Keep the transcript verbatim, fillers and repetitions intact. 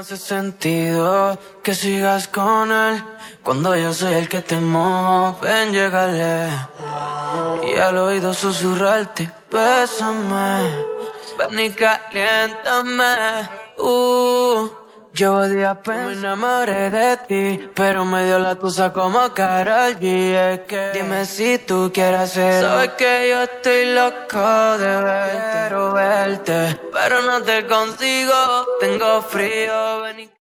hace sentido que sigas con él cuando yo soy el que te mojo. Ven, llégale y al oído susurrarte, bésame, ven y caliéntame. Uh, llevo días pensando, me enamoré de ti, pero me dio la tusa como Karol G. Es que dime si tú quieres hacer. Sabes que yo estoy loco de verte, quiero verte, pero no te consigo, tengo frío, ven y